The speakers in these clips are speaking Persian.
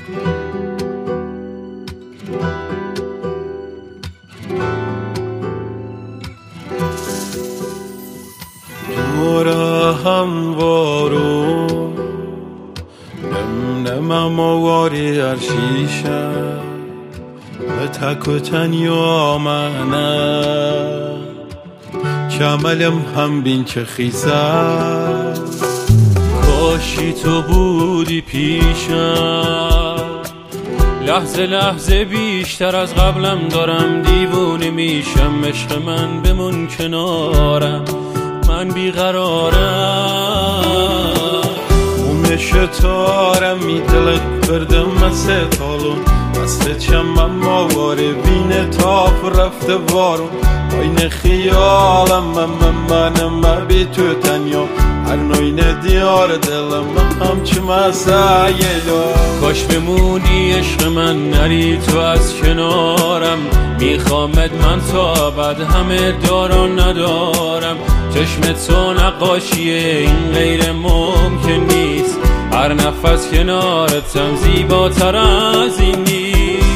دورا هموارو نمم واری ارشیشه و تک و تنیا منم کملم هم بین که خیزه کاشی تو بودی پیشم لحظه لحظه بیشتر از قبلم دارم دیوونه میشم عشق من بمون کنارم من بیقرارم اون شتارم می دلت بردم ستالون دست چمم ماواره بین تاف رفته وارم آین خیالم من بی تو تنیا هر نوین دیار دلم همچه مسایلو کاش بمونی عشق من نری تو از کنارم میخوامت من تا بعد همه دارم ندارم چشم تو نقاشیه این غیر ممکن نیست هر نفس کنارتم زیباتر از این نیست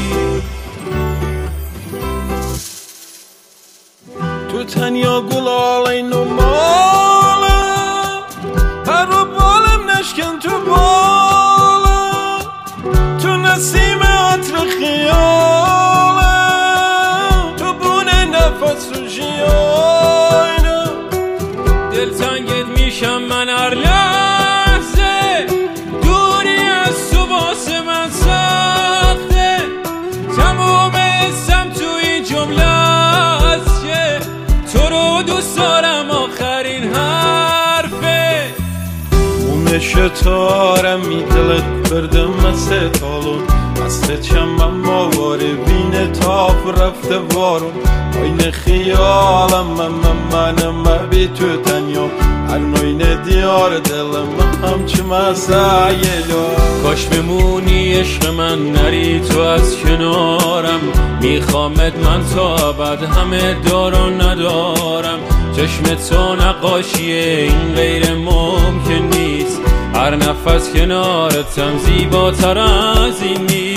تو تنیا گلال نماله هر رو بالم نشکن تو بالم تو نسیم عطر خیالم تو بونه نفس رو جیانم دلتنگت میشم من هر لحظه دوری از تو واسه من سخته تموم اسم تو این جمله است که تو رو دوست دارم آخرین حرفه اون شتارم می دلت بردم ستالون دست چمم ماواره بین تاف رفته وارم آین خیالم من بی تو تنیا هر نوین دیار دلم همچه مسایلو کاش بمونی عشق من نری تو از کنارم میخوامت من تا بعد همه دارم ندارم چشم تو نقاشیه این غیر ممکن نیست هر نفس کنارتم زیباتر از این نیست